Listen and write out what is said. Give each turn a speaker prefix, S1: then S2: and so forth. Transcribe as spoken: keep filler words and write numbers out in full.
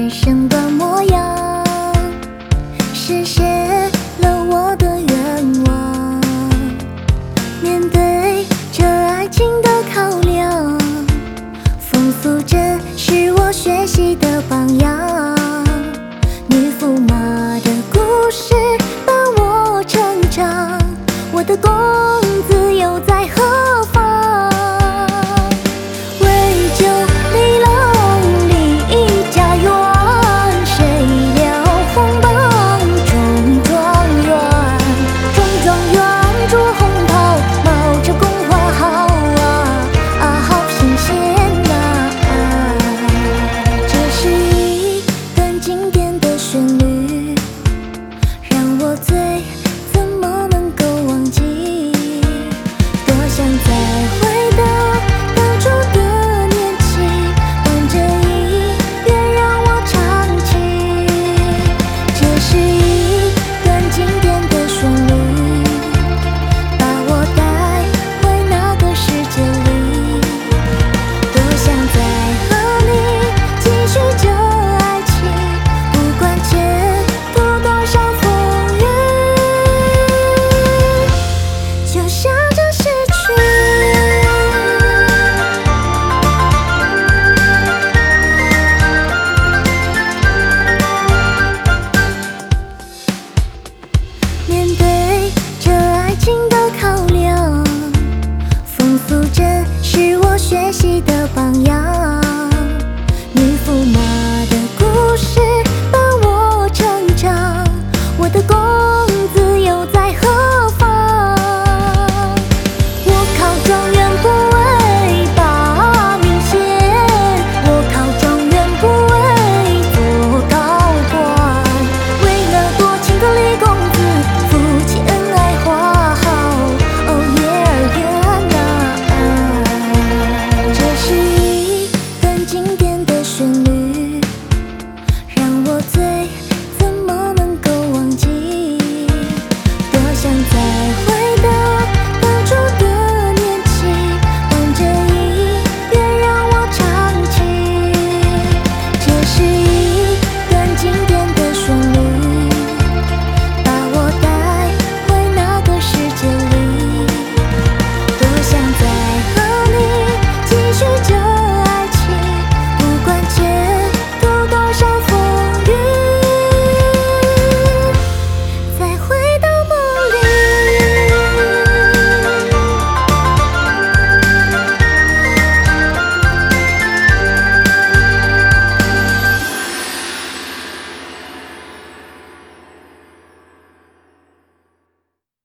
S1: 人生的模样，实现了我的愿望。面对这爱情的考量，风素珍是我学习的榜样。女驸马的故事伴我成长，我的公子又在何方？为救丽郎离异家园，谁料红榜中状元。中状元着红袍，冒着宫花好啊啊，好新鲜呐！这是一段经典的旋律，让我最怎么能够忘记？多想再回到当初的年纪，伴着音乐让我唱起。这是一段经典的旋律，把我带回那个世界里。多想再和你继续这爱情，不管前途多少风雨，就像这逝去。面对这爱情的考量，风素珍是我学习的榜样。